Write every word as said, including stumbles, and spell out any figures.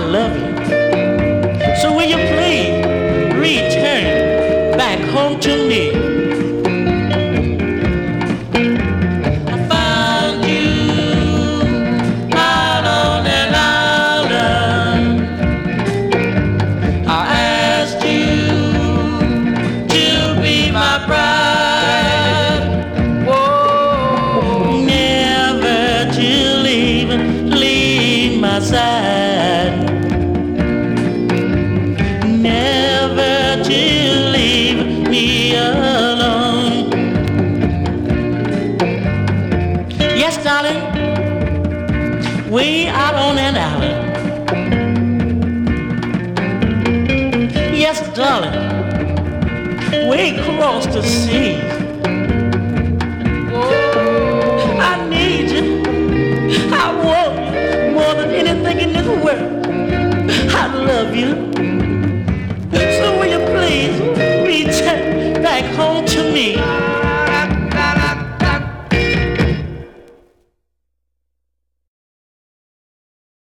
love you. So will you please return back home to me? I found you out on an island. I asked you to be my bride. Whoa, never to leave, leave my side. Never to leave me alone. Yes, darling, way out on an island. Yes, darling, way across the sea.